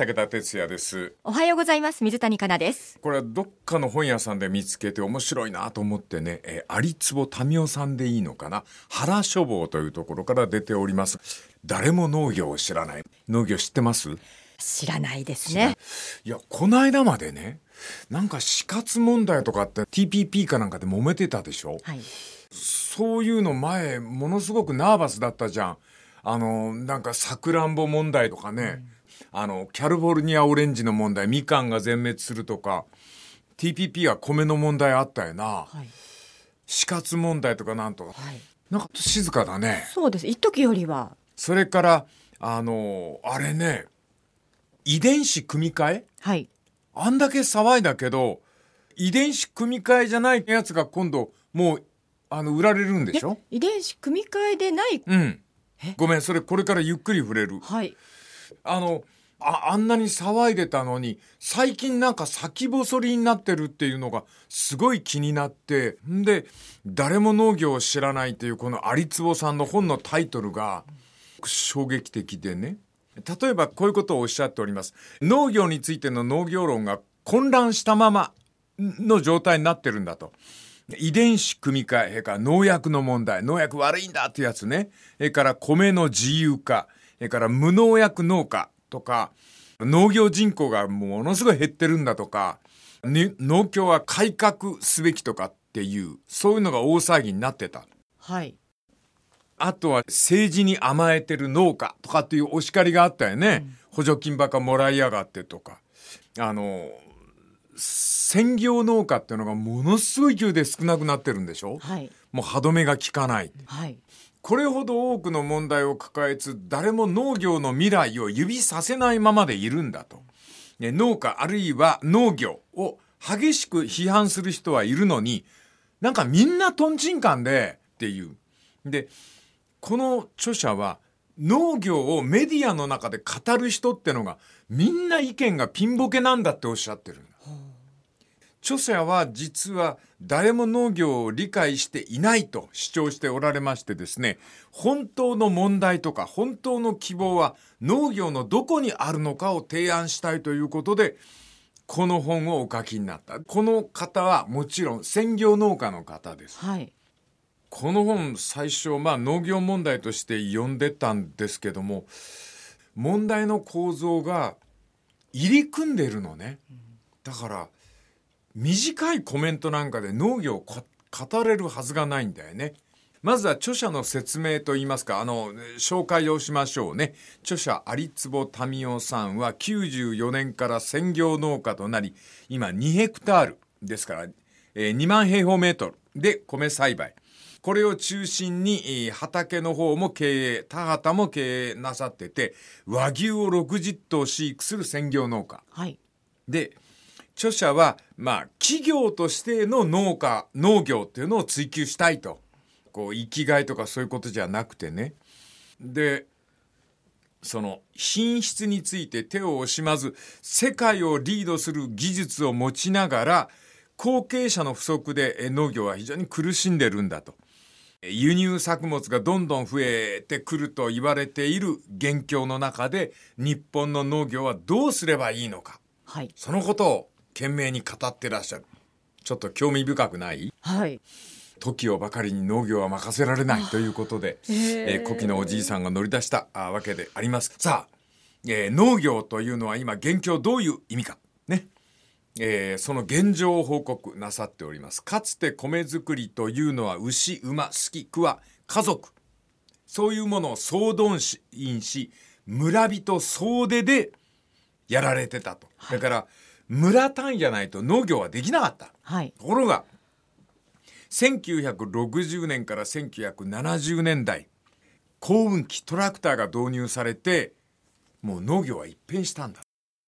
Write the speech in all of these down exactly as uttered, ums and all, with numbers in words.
武田哲也です。 おはようございます。水谷香奈です。 これはどっかの本屋さんで見つけて面白いなと思ってね、えー、有坪民生さんでいいのかな、原書房というところから出ております。誰も農業を知らない。農業知ってます？ 知らないですね。 いや、この間までね、なんか死活問題とかって ティーピーピー かなんかで揉めてたでしょ、 はい、 そういうの前ものすごくナーバスだったじゃん。あのなんかさくらんぼ問題とかね、うん、あのキャリフォルニアオレンジの問題、みかんが全滅するとか、 ティーピーピー は米の問題あったよな、はい、死活問題とかなんとか、はい、なんか静かだね。 そうです、一時よりは。 それからあのあれね、遺伝子組み換え、 はい、 あんだけ騒いだけど遺伝子組み換えじゃないやつが今度もうあの売られるんでしょ。 遺伝子組み換えでない、 うん、ごめん、それこれからゆっくり触れる。 はい、 あの あ, あんなに騒いでたのに最近なんか先細りになってるっていうのがすごい気になって、んで誰も農業を知らないっていうこの有坪さんの本のタイトルが衝撃的でね、例えばこういうことをおっしゃっております。農業についての農業論が混乱したままの状態になってるんだと。遺伝子組み換え、それから農薬の問題、農薬悪いんだってやつね、それから米の自由化、それから無農薬農家とか、農業人口がものすごい減ってるんだとか、農協は改革すべきとかっていう、そういうのが大騒ぎになってた。 はい。 あとは政治に甘えてる農家とかっていうお叱りがあったよね、うん、補助金ばっかもらいやがってとか、あの専業農家っていうのがものすごい勢いで少なくなってるんでしょ、はい、もう歯止めが効かない、はい、これほど多くの問題を抱えつ誰も農業の未来を指させないままでいるんだと、ね、農家あるいは農業を激しく批判する人はいるのに、なんかみんなトンチンカンでっていうで、この著者は農業をメディアの中で語る人ってのがみんな意見がピンボケなんだっておっしゃってるんだ。著者は実は誰も農業を理解していないと主張しておられましてですね、本当の問題とか本当の希望は農業のどこにあるのかを提案したいということでこの本をお書きになった。この方はもちろん専業農家の方です、はい、この本最初、まあ、農業問題として読んでたんですけども、問題の構造が入り組んでいるのね。だから短いコメントなんかで農業を語れるはずがないんだよね。まずは著者の説明といいますか、あの紹介をしましょうね。著者有坪民生さんはきゅうじゅうよねんから専業農家となり、今にヘクタールですから、えー、にまん平方メートルで米栽培、これを中心に畑の方も経営、田畑も経営なさってて、和牛をろくじゅっとう飼育する専業農家、はい、で著者は、まあ、企業としての農家、農業っていうのを追求したいと。こう、生きがいとかそういうことじゃなくてね。で、その品質について手を惜しまず、世界をリードする技術を持ちながら、後継者の不足で農業は非常に苦しんでるんだと。輸入作物がどんどん増えてくると言われている現況の中で、日本の農業はどうすればいいのか。はい、そのことを懸命に語ってらっしゃる。ちょっと興味深くない？はい。時をばかりに農業は任せられないということで、えーえー、古希のおじいさんが乗り出したわけであります。さあ、えー、農業というのは今現況どういう意味かね、えー、その現状を報告なさっております。かつて米作りというのは牛、馬、すき、桑、家族、そういうものを総動員し、村人総出でやられてたと。だから、はい、村単位じゃないと農業はできなかった、はい、ところがせんきゅうひゃくろくじゅうねんからせんきゅうひゃくななじゅうねんだい、耕運機トラクターが導入されて、もう農業は一変したんだ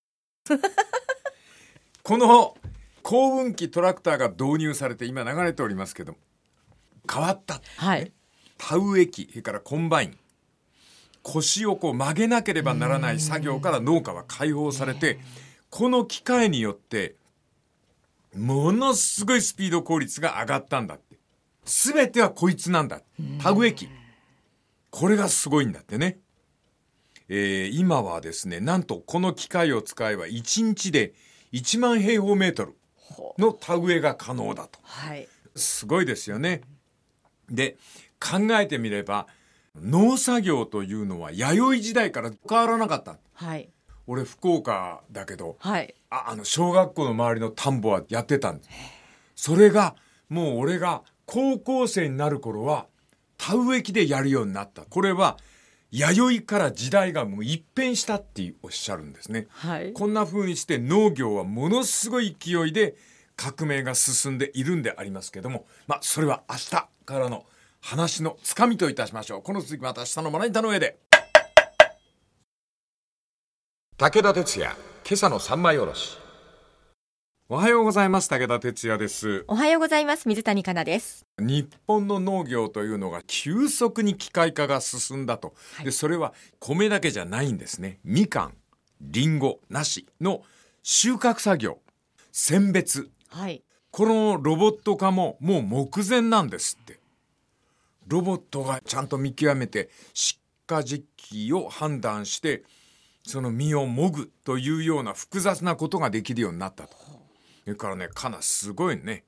この耕運機トラクターが導入されて今流れておりますけど変わった、はい、田植え機、それからコンバイン、腰をこう曲げなければならない作業から農家は解放されて、この機械によってものすごいスピード効率が上がったんだって。全てはこいつなんだ。田植え機。これがすごいんだってね。 えー、今はですねなんとこの機械を使えばいちにちでいちまん平方メートルの田植えが可能だと、 はい、 すごいですよね。で考えてみれば農作業というのは弥生時代から変わらなかった、 はい、 俺福岡だけど、 はい、 あ, あの小学校の周りの田んぼはやってたんです。それがもう俺が高校生になる頃は田植え機でやるようになった。これは弥生から時代がもう一変したっておっしゃるんですね、 はい、 こんな風にして農業はものすごい勢いで革命が進んでいるんでありますけども、まあそれは明日からの話のつかみといたしましょう。この続きまた明日のまな板の上で。武田鉄矢、今朝の三枚おろし。おはようございます。武田鉄矢です。 おはようございます。水谷香奈です。 日本の農業というのが急速に機械化が進んだと、はい、でそれは米だけじゃないんですね。みかん、りんご、梨の収穫作業、選別、 はい、 このロボット化ももう目前なんですって。ロボットがちゃんと見極めて出荷時期を判断してその実をもぐというような複雑なことができるようになったと。それからね、かなすごいね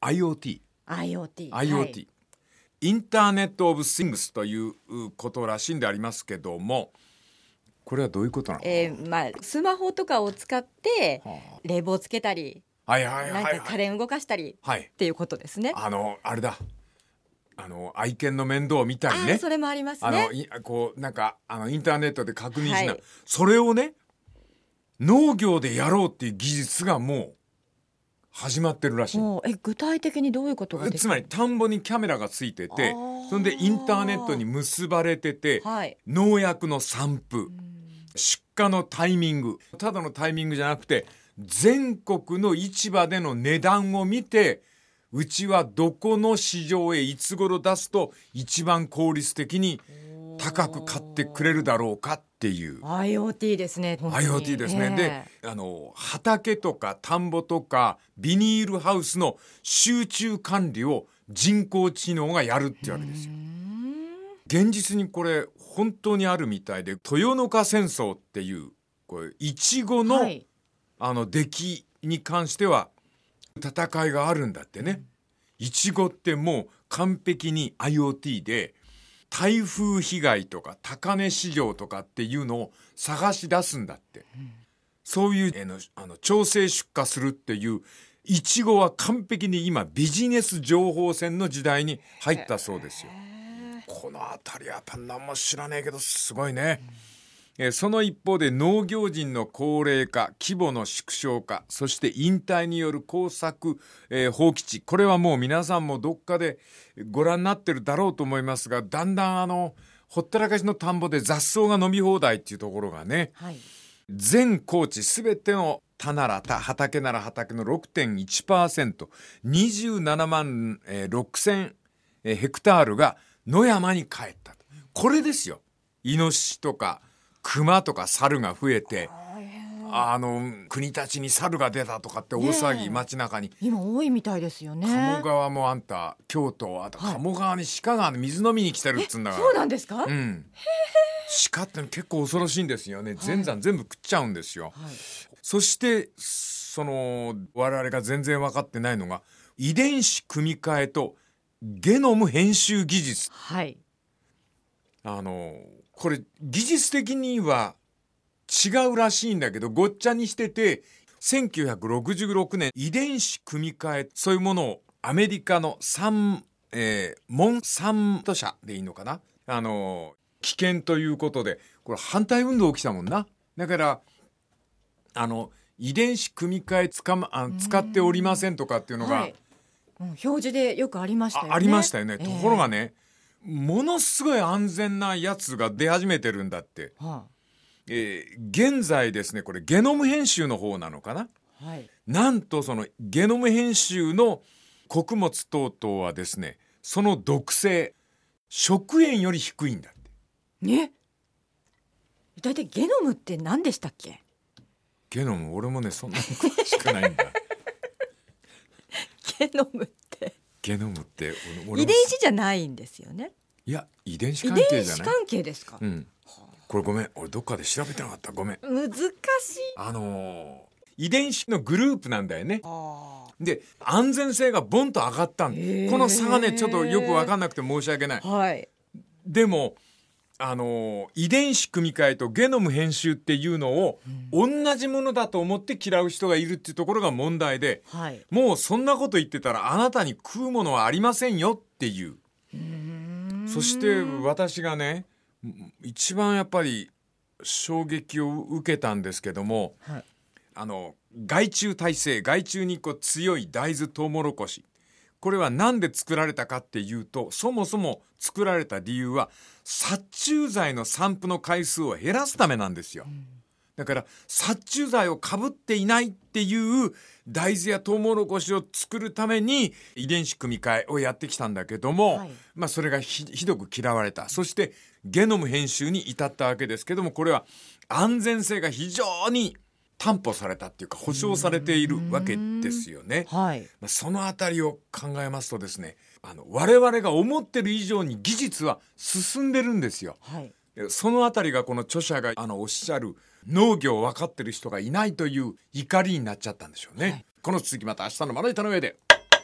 IoT IoT, IoT、 はい、 インターネットオブシングスということらしいんでありますけども、これはどういうことなの？ えーまあ、スマホとかを使って冷房つけたり、 はいはいはいはい、 なんか家電動かしたり、はい、っていうことですね。 あのあれだ、あの愛犬の面倒を見たりね、 あ、それもありますね。 あのいこうなんかあのインターネットで確認しな、はい、それをね農業でやろうっていう技術がもう始まってるらしい。 もうえ具体的にどういうことができる？ つまり田んぼにキャメラがついてて、それでインターネットに結ばれてて、はい、農薬の散布、出荷のタイミング、ただのタイミングじゃなくて全国の市場での値段を見て、うちはどこの市場へいつ頃出すと一番効率的に高く買ってくれるだろうかっていう IoT ですね。 IoT ですね。で、あの畑とか田んぼとかビニールハウスの集中管理を人工知能がやるってわけですよ。現実にこれ本当にあるみたいで、豊の花戦争っていうこれイチゴの、はい、あの出来に関しては戦いがあるんだってね。イチゴってもう完璧に IoT で台風被害とか高値市場とかっていうのを探し出すんだって、うん、そういうえのあの調整出荷するっていうイチゴは完璧に今ビジネス情報戦の時代に入ったそうですよ。このあたりはやっぱ何も知らねえけどすごいね、うん、えその一方で農業人の高齢化、規模の縮小化、そして引退による耕作、えー、放棄地、これはもう皆さんもどっかでご覧になってるだろうと思いますが、だんだんあのほったらかしの田んぼで雑草が伸び放題っていうところがね、はい、全高地すべての田なら田、畑なら畑の ろくてんいちパーセント、にじゅうななまんろくせんヘクタールが野山に帰った。これですよ。イノシシとか熊とか猿が増えて、あの国立に猿が出たとかって大騒ぎ、街中に今多いみたいですよね。 鴨川もあんた京都、あと鴨川に鹿が水飲みに来てるっつうんだから。 そうなんですか？ うん、鹿って結構恐ろしいんですよね。全山全部食っちゃうんですよ、はい、そしてその我々が全然分かってないのが遺伝子組み換えとゲノム編集技術、はい、あのこれ技術的には違うらしいんだけどごっちゃにしてて、せんきゅうひゃくろくじゅうろくねん遺伝子組み換え、そういうものをアメリカのサン、えー、モンサント社でいいのかな、あの危険ということでこれ反対運動起きたもんな。だからあの遺伝子組み換えつか、ま、あ使っておりませんとかっていうのが、はい、 うん、表示でよくありましたよね。 あ, ありましたよね、えー、ところがねものすごい安全なやつが出始めてるんだって、はあ、えー、現在ですねこれゲノム編集の方なのかな、はい、なんとそのゲノム編集の穀物等々はですねその毒性食塩より低いんだってね。だいたいゲノムって何でしたっけ？ ゲノム俺もねそんなに詳しくないんだゲノムってゲノムって遺伝子じゃないんですよね。 いや遺伝子関係じゃない。 遺伝子関係ですか、 うん、 これごめん、俺どっかで調べてなかった、ごめん。 難しい。 あのー遺伝子のグループなんだよね。 あで安全性がボンと上がったんで、この差がねちょっとよく分かんなくて申し訳ない。 はい。 でもあの遺伝子組み換えとゲノム編集っていうのを同じものだと思って嫌う人がいるっていうところが問題で、 はい、 もうそんなこと言ってたらあなたに食うものはありませんよっていう。 うーんそして私がね一番やっぱり衝撃を受けたんですけども、 はい、 あの害虫耐性、害虫にこう強い大豆トウモロコシ、これは何で作られたかっていうと、そもそも作られた理由は殺虫剤の散布の回数を減らすためなんですよ。 うん、 だから殺虫剤をかぶっていないっていう大豆やトウモロコシを作るために遺伝子組み換えをやってきたんだけども、 はい、 まあ、それが ひ, ひどく嫌われた。そしてゲノム編集に至ったわけですけども、これは安全性が非常に担保されたっていうか保証されているわけですよね。 はい、 まあ、そのあたりを考えますとですね、あの我々が思ってる以上に技術は進んでるんですよ。 はい、 そのあたりがこの著者があのおっしゃる農業を分かってる人がいないという怒りになっちゃったんでしょうね。はい、この続きまた明日のまな板の上で。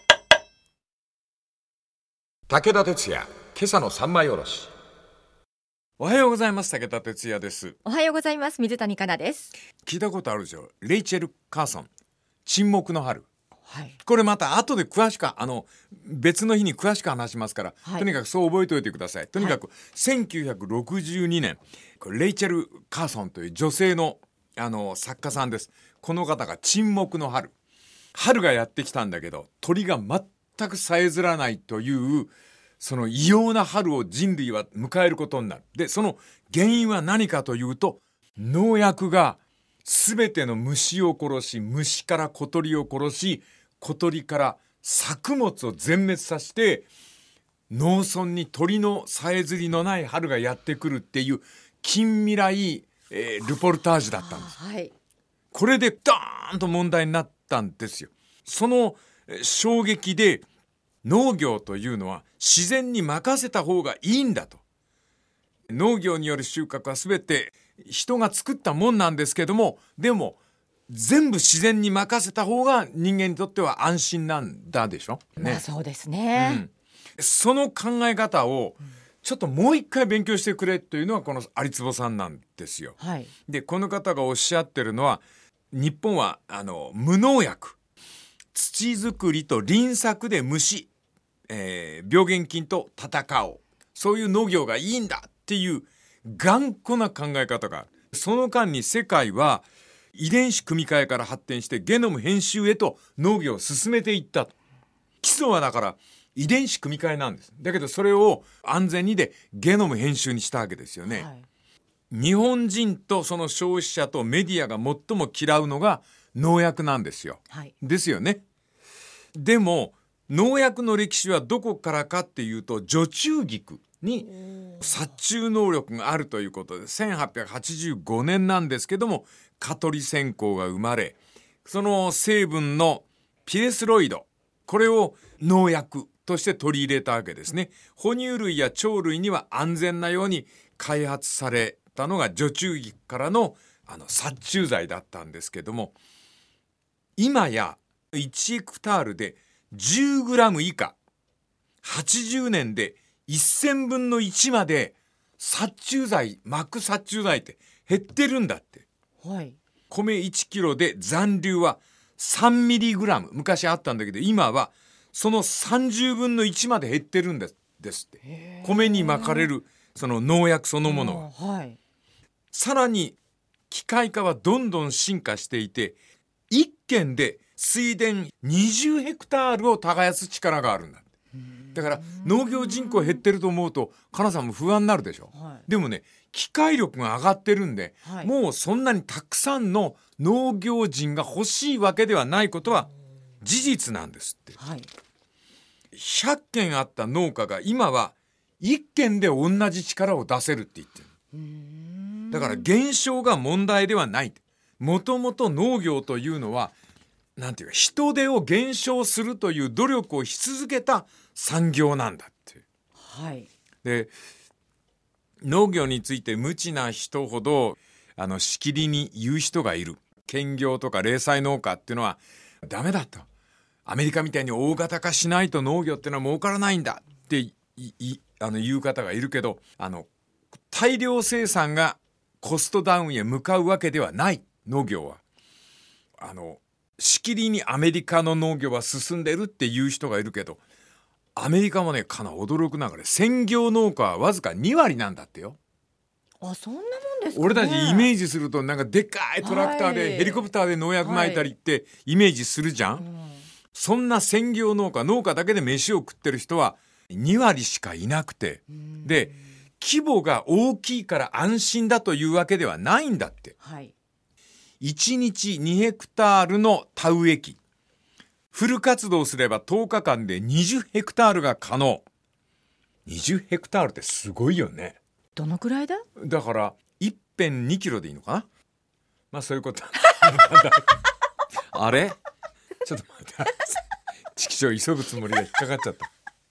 武田鉄矢、今朝の三枚おろし。おはようございます。武田鉄矢です。 おはようございます。水谷香奈です。 聞いたことあるでしょ、レイチェル・カーソン、沈黙の春。 はい、 これまた後で詳しくあの別の日に詳しく話しますから、はい、とにかくそう覚えておいてください。とにかく、はい、せんきゅうひゃくろくじゅうにねん、これレイチェル・カーソンという女性の、あの作家さんです。この方が沈黙の春、春がやってきたんだけど鳥が全くさえずらないというその異様な春を人類は迎えることになる。でその原因は何かというと、農薬が全ての虫を殺し、虫から小鳥を殺し、小鳥から作物を全滅させて、農村に鳥のさえずりのない春がやってくるっていう近未来、えー、ルポルタージュだったんです。 はい、 これでドーンと問題になったんですよ。その衝撃で農業というのは自然に任せた方がいいんだと。農業による収穫は全て人が作ったもんなんですけども、でも全部自然に任せた方が人間にとっては安心なんだでしょ、ね。 まあそうですね、 うん、その考え方をちょっともう一回勉強してくれというのはこの有坪さんなんですよ。 はい、 でこの方がおっしゃってるのは、日本はあの無農薬、土作りと輪作で虫、えー、病原菌と戦おう、そういう農業がいいんだっていう頑固な考え方がある。その間に世界は遺伝子組み換えから発展してゲノム編集へと農業を進めていったと。基礎はだから遺伝子組み換えなんです。だけどそれを安全にでゲノム編集にしたわけですよね。はい、日本人とその消費者とメディアが最も嫌うのが農薬なんですよ。はい、ですよね。でも農薬の歴史はどこからかっていうと、除虫菊に殺虫能力があるということでせんはっぴゃくはちじゅうごねんなんですけども、蚊取り線香が生まれ、その成分のピレスロイド、これを農薬として取り入れたわけですね。哺乳類や鳥類には安全なように開発されたのが除虫菊からのあの殺虫剤だったんですけども、今やいちヘクタールでじゅうグラム以下、はちじゅうねんでせんぶんのいちまで殺虫剤、巻く殺虫剤って減ってるんだって。はい、米いちキロで残留はさんミリグラム、昔あったんだけど今はそのさんじゅうぶんのいちまで減ってるんです、ですって。米に巻かれるその農薬そのものは、はい、さらに機械化はどんどん進化していて、いっけんで水田にじゅうヘクタールを耕す力があるんだ。だから農業人口減ってると思うとかなさんも不安になるでしょ、はい、でもね機械力が上がってるんで、はい、もうそんなにたくさんの農業人が欲しいわけではないことは事実なんですって、はい、ひゃっけんあった農家が今はいっけんで同じ力を出せるって言ってる。うーん、だから減少が問題ではない。もともと農業というのはなんていうか人手を減少するという努力をし続けた産業なんだって。はい、で農業について無知な人ほどあのしきりに言う人がいる。兼業とか零細農家っていうのはダメだと、アメリカみたいに大型化しないと農業っていうのは儲からないんだっていいあの言う方がいるけど、あの大量生産がコストダウンへ向かうわけではない。農業はあのしきりにアメリカの農業は進んでるっていう人がいるけど、アメリカもねかなり驚くながら専業農家はわずかに割なんだってよ。 あ、そんなもんですかね。 俺たちイメージするとなんかでっかいトラクターで、はい、ヘリコプターで農薬撒いたりってイメージするじゃん、はい、うん、そんな専業農家、農家だけで飯を食ってる人はに割しかいなくて、で規模が大きいから安心だというわけではないんだって、はい、いちにちにヘクタールの田植え機、フル活動すればとおかかんでにじゅうヘクタールが可能。にじゅうヘクタールってすごいよね。 どのくらいだ？ だからいってんにキロでいいのかな。まあそういうことあれちょっと待ってチキショー急ぐつもりで引っかかっちゃった。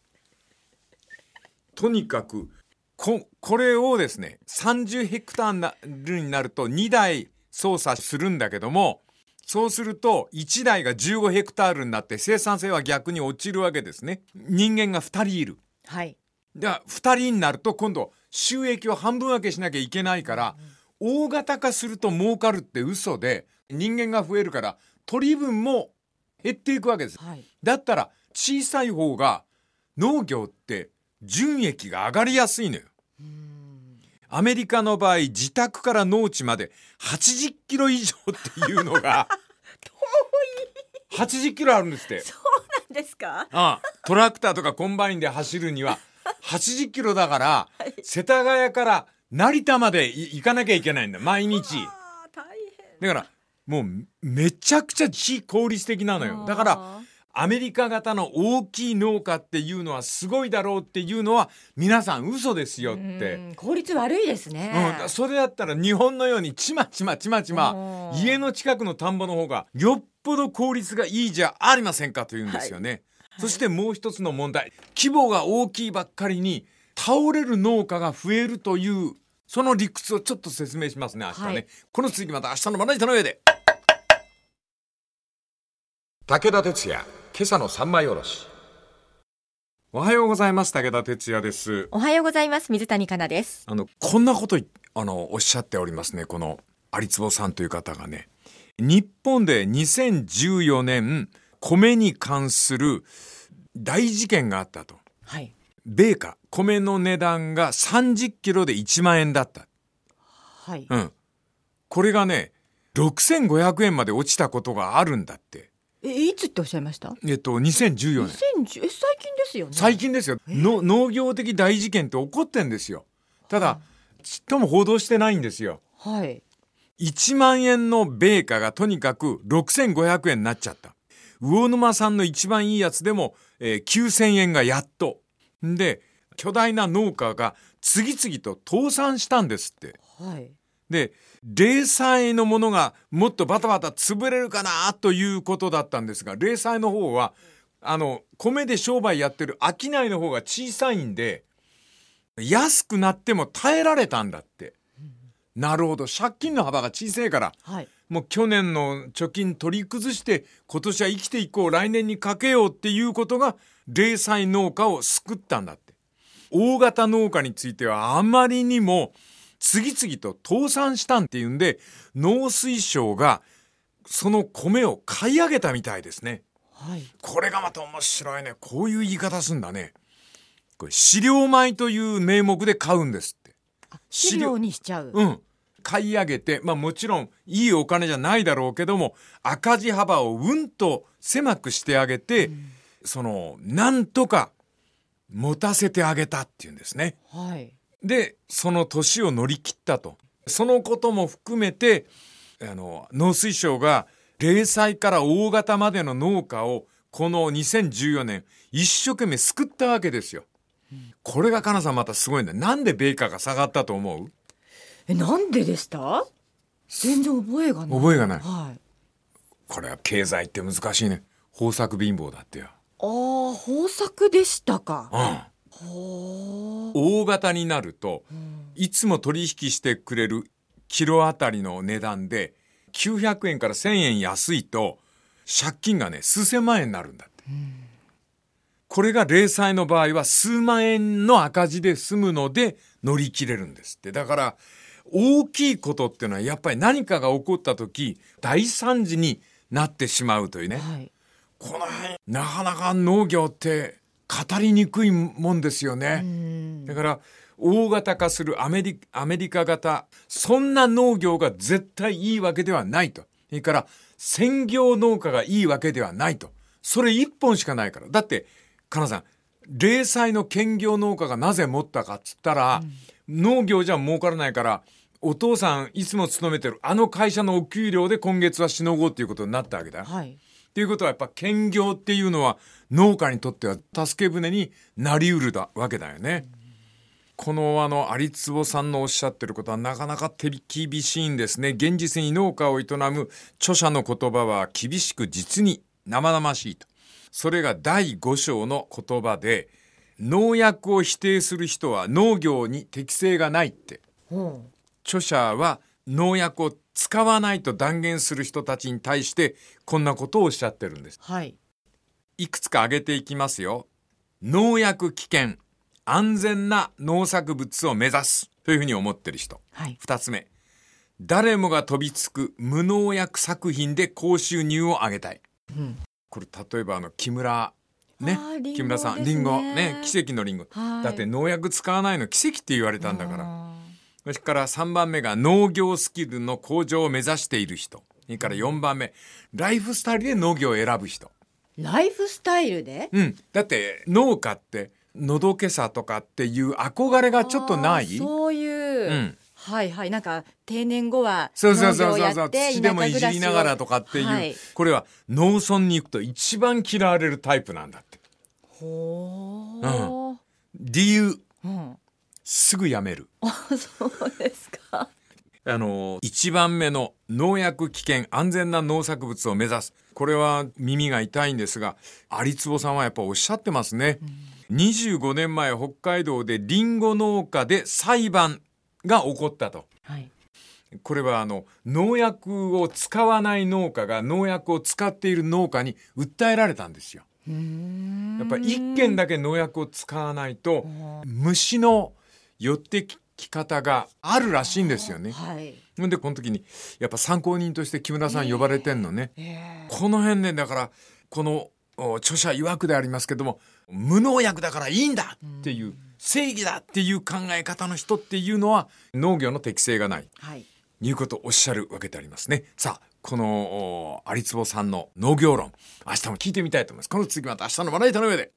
とにかく こ, これをですねさんじゅうヘクタールになるとにだい操作するんだけども、そうするといちだいがじゅうごヘクタールになって生産性は逆に落ちるわけですね。人間がふたりいる、はい、ではふたりになると今度収益を半分分けしなきゃいけないから、うん、大型化すると儲かるって嘘で、人間が増えるから取り分も減っていくわけです、はい、だったら小さい方が農業って純益が上がりやすいのよ。うーん、アメリカの場合自宅から農地まではちじゅっキロ以上っていうのが遠いはちじゅっキロあるんですって。 そうなんですか。 ああ、トラクターとかコンバインで走るにははちじゅっキロだから、はい、世田谷から成田まで行かなきゃいけないんだ毎日。 あ、大変だからもうめちゃくちゃ非効率的なのよ。だからアメリカ型の大きい農家っていうのはすごいだろうっていうのは皆さん嘘ですよって。 うん、効率悪いですね、 うん、それだったら日本のようにちまちまちまちま家の近くの田んぼの方がよっぽど効率がいいじゃありませんかというんですよね、はいはい、そしてもう一つの問題、規模が大きいばっかりに倒れる農家が増えるというその理屈をちょっと説明しますね明日ね、はい、この続きまた明日のまな板の上で。武田鉄矢今朝の三枚おろし。おはようございます。武田鉄矢です。 おはようございます。水谷香奈です。 あのこんなことあのおっしゃっておりますね。この有坪さんという方がね、日本でにせんじゅうよねん米に関する大事件があったと、はい、米価米の値段がさんじゅっキロでいちまんえんだった、はい、うん、これがねろくせんごひゃくえんまで落ちたことがあるんだって。 え、いつっておっしゃいました？ えっとにせんじゅうよねん。 にせんじゅうえ最近ですよね。 最近ですよ。の農業的大事件って起こってんですよ。ただ、はい、ちっとも報道してないんですよ。はい。いちまんえんの米価がとにかくろくせんごひゃくえんになっちゃった。魚沼産の一番いいやつでも、えー、きゅうせんえんがやっと。で、巨大な農家が次々と倒産したんですって。はい。で、零細のものがもっとバタバタ潰れるかなということだったんですが、零細の方はあの米で商売やってる商いの方が小さいんで安くなっても耐えられたんだって、うん、なるほど、借金の幅が小さいから、はい、もう去年の貯金取り崩して今年は生きていこう、来年にかけようっていうことが零細農家を救ったんだって。大型農家についてはあまりにも次々と倒産したんっていうんで、農水省がその米を買い上げたみたいですね、はい、これがまた面白いね。こういう言い方すんだね。これ飼料米という名目で買うんですって。 あ、飼料にしちゃう。 うん、買い上げて、まあもちろんいいお金じゃないだろうけども赤字幅をうんと狭くしてあげて、うん、そのなんとか持たせてあげたっていうんですね、はい。でその年を乗り切ったと。そのことも含めてあの農水省が零細から大型までの農家をこのにせんじゅうよねん一生懸命救ったわけですよ、うん、これがかなさんまたすごいんだよ。なんで米価が下がったと思う？ え、なんででした？全然覚えがない。 覚えがない、 はい、 これは経済って難しいね。豊作貧乏だってよ。 ああ、豊作でしたか、 うん、 ほー。 大型になるとうんいつも取引してくれるキロあたりの値段できゅうひゃくえんからせんえん安いと借金がね数千万円になるんだって。 うんこれが零細の場合は数万円の赤字で済むので乗り切れるんですって。だから大きいことっていうのはやっぱり何かが起こった時大惨事になってしまうというね、 はい、 この辺なかなか農業って語りにくいもんですよね。 うんだから大型化するアメリ、アメリカ型、そんな農業が絶対いいわけではないと。それから専業農家がいいわけではないと。それ一本しかないから。だってかなさん、零細の兼業農家がなぜ持ったかっつったら、うん、農業じゃ儲からないからお父さんいつも勤めてるあの会社のお給料で今月はしのごうっていうことになったわけだ。 はい。 っていうことはやっぱ兼業っていうのは農家にとっては助け舟になりうるだわけだよね。うん、このあの有坪さんのおっしゃってることはなかなか手厳しいんですね。現実に農家を営む著者の言葉は厳しく実に生々しいと。それがだいご章の言葉で、農薬を否定する人は農業に適性がないって。 うん、 著者は農薬を使わないと断言する人たちに対してこんなことをおっしゃってるんです。 はい。 いくつか挙げていきますよ。農薬危険、安全な農作物を目指すというふうに思ってる人。 はい。 二つ目、誰もが飛びつく無農薬作品で高収入を上げたい。 うん、 これ例えばあの木村ね、 ね、 木村さん、リンゴね、奇跡のリンゴ、 はい、 だって農薬使わないの奇跡って言われたんだから。それからさんばんめが農業スキルの向上を目指している人。それからよんばんめ、ライフスタイルで農業を選ぶ人。 ライフスタイルで？ うん、だって農家ってのどけさとかっていう憧れがちょっとない？ そういう、うん、はいはい、なんか定年後は農業をやって土でもいじりながらとかっていう、はい、これは農村に行くと一番嫌われるタイプなんだって。 ほー、 うん、理由、 うん、 すぐやめる。 あ、そうですか。 あのいちばんめの農薬危険安全な農作物を目指す、これは耳が痛いんですが有坪さんはやっぱおっしゃってますね。うん、にじゅうごねんまえ北海道でリンゴ農家で裁判が起こったと。 はい、 これはあの農薬を使わない農家が農薬を使っている農家に訴えられたんですよ。 うーん、 やっぱり一軒だけ農薬を使わないと虫の寄ってき方があるらしいんですよね。 はい、 でこの時にやっぱ参考人として木村さん呼ばれてんのね。 えーえー、 この辺ね、だからこの著者曰くでありますけども無農薬だからいいんだっていう、正義だっていう考え方の人っていうのは農業の適性がない、はい、いうことをおっしゃるわけでありますね。さあこの有坪さんの農業論明日も聞いてみたいと思います。この次また明日のまな板の上で。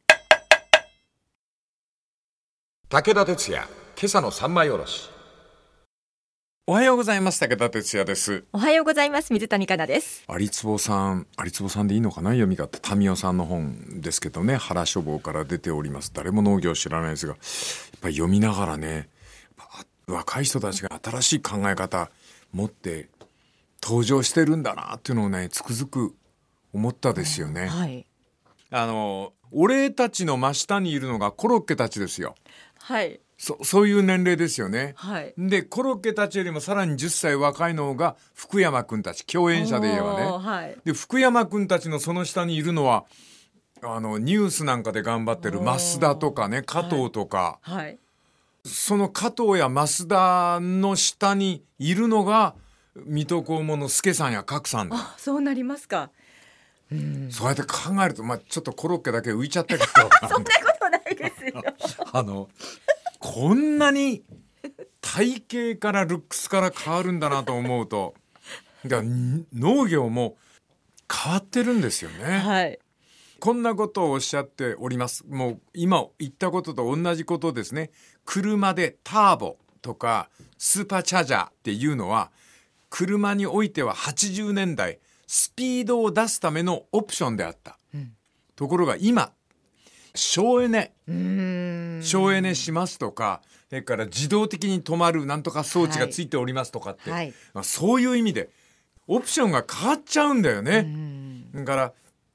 武田鉄矢今朝の三枚おろし。おはようございます。武田哲也です。 おはようございます。水谷香奈です。 有坪さん、有坪さんでいいのかな、読み方。民生さんの本ですけどね、原書房から出ております。誰も農業知らないですが、やっぱり読みながらね、若い人たちが新しい考え方持って登場してるんだなっていうのをね、つくづく思ったですよね。 はい。 あの、俺たちの真下にいるのがコロッケたちですよ。 はい。 そ, そういう年齢ですよね。 はい、 でコロッケたちよりもさらにじゅっさい若いのが福山くんたち、共演者で言えばね、 はい、 で福山くんたちのその下にいるのはあのニュースなんかで頑張ってる増田とかね、加藤とか、 はいはい、 その加藤や増田の下にいるのが水戸黄門の助さんや角さんだ。 あ、そうなりますか。 うん、そうやって考えると、まあ、ちょっとコロッケだけ浮いちゃったけどそんなことないですよあのこんなに体型からルックスから変わるんだなと思うと、だ農業も変わってるんですよね。 はい、 こんなことをおっしゃっております。もう今言ったことと同じことですね。車でターボとかスーパーチャージャーっていうのは車においてははちじゅうねんだいスピードを出すためのオプションであった、うん、ところが今省エネうーん省エネしますとか、それから自動的に止まるなんとか装置がついておりますとかって、はい、そういう意味でオプションが変わっちゃうんだよね。だから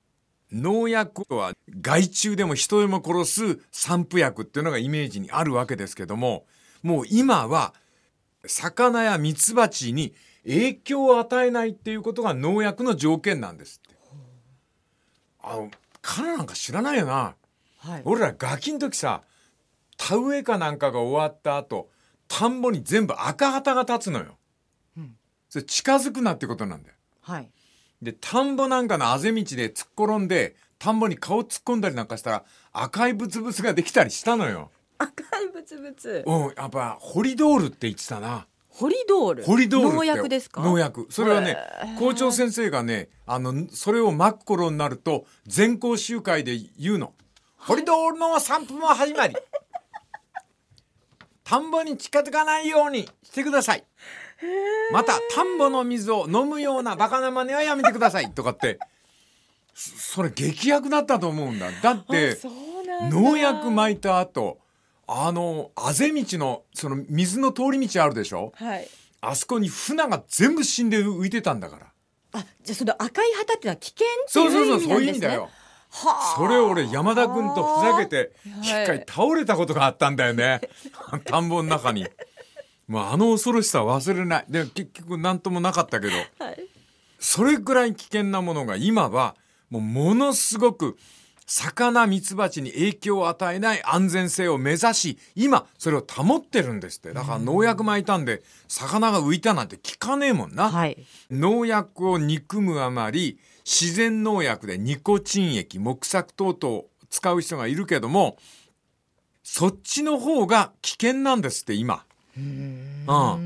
農薬は害虫でも人でも殺す散布薬っていうのがイメージにあるわけですけども、もう今は魚やミツバチに影響を与えないっていうことが農薬の条件なんですって。あのカナなんか知らないよな、はい、俺らガキの時さ、田植えかなんかが終わった後、田んぼに全部赤旗が立つのよ、うん、それ近づくなってことなんだよ、はい、で田んぼなんかのあぜ道で突っ転んで田んぼに顔突っ込んだりなんかしたら赤いブツブツができたりしたのよ。 赤いブツブツ、 うん、やっぱホリドールって言ってたな。 ホリドール、 ホリドールって農薬ですか？ 農薬。それはね、校長先生がね、あのそれをまく頃になると全校集会で言うの。ホリドールの散布も始まり田んぼに近づかないようにしてください。また田んぼの水を飲むようなバカな真似はやめてくださいとかって、それ劇薬だったと思うんだ。だって農薬撒いた後、あのあぜ道のその水の通り道あるでしょ、はい、あそこに船が全部死んで浮いてたんだから。 あ、じゃあその赤い旗ってのは危険っていう意味なんですね。そうそうそう、そういう意味だよ。はあ、それを俺山田君とふざけて一回倒れたことがあったんだよね田んぼの中に。もうあの恐ろしさ忘れない。で結局何ともなかったけど、はい、それくらい危険なものが今はもうものすごく魚ミツバチに影響を与えない安全性を目指し、今それを保ってるんですって。だから農薬撒いたんで魚が浮いたなんて聞かねえもんな、はい、農薬を憎むあまり自然農薬でニコチン液、木作等々を使う人がいるけども、そっちの方が危険なんですって今。うーん、うん、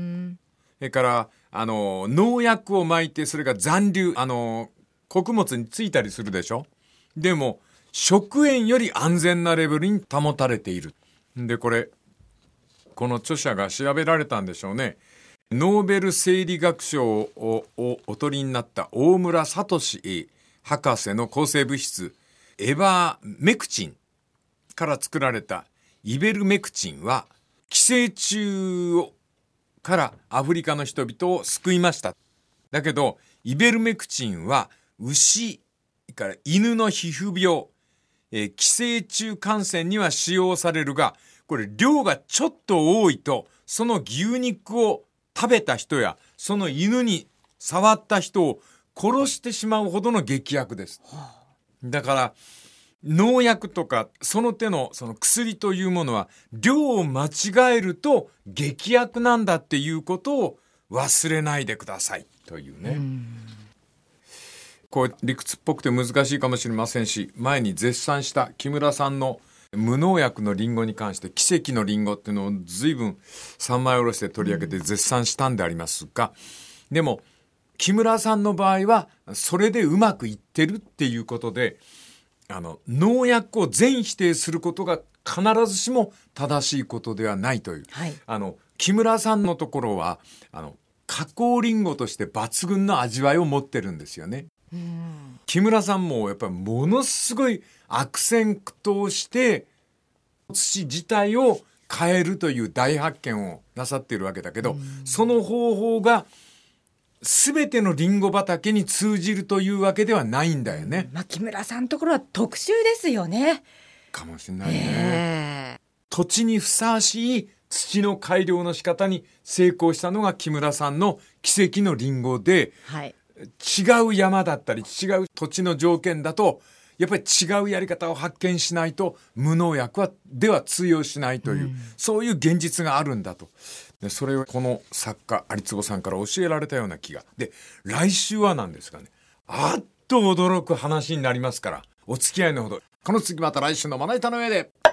それからあの農薬を撒いてそれが残留、あの穀物についたりするでしょ。でも食塩より安全なレベルに保たれている。でこれこの著者が調べられたんでしょうね。ノーベル生理学賞を お, お取りになった大村聡博士の抗生物質エバーメクチンから作られたイベルメクチンは寄生虫からアフリカの人々を救いました。だけどイベルメクチンは牛から犬の皮膚病、えー、寄生虫感染には使用されるが、これ量がちょっと多いとその牛肉を食べた人やその犬に触った人を殺してしまうほどの劇薬です。だから農薬とかその手のその薬というものは量を間違えると劇薬なんだっていうことを忘れないでくださいというね。うんこう理屈っぽくて難しいかもしれませんし、前に絶賛した木村さんの無農薬のリンゴに関して奇跡のリンゴっていうのを随分三枚おろしで取り上げて絶賛したんでありますが、でも木村さんの場合はそれでうまくいってるっていうことで、あの農薬を全否定することが必ずしも正しいことではないという、はい、あの木村さんのところはあの加工リンゴとして抜群の味わいを持ってるんですよね。うん木村さんもやっぱりものすごい悪戦苦闘して土自体を変えるという大発見をなさっているわけだけど、その方法が全てのリンゴ畑に通じるというわけではないんだよね。 まあ、木村さんのところは特殊ですよね。 かもしれないね。土地にふさわしい土の改良の仕方に成功したのが木村さんの奇跡のリンゴで、はい、違う山だったり違う土地の条件だとやっぱり違うやり方を発見しないと無農薬はでは通用しないという、うん、そういう現実があるんだと。でそれをこの作家有坪さんから教えられたような気が。で来週はなんですがね、あっと驚く話になりますからお付き合いのほど。この次また来週のまな板の上で。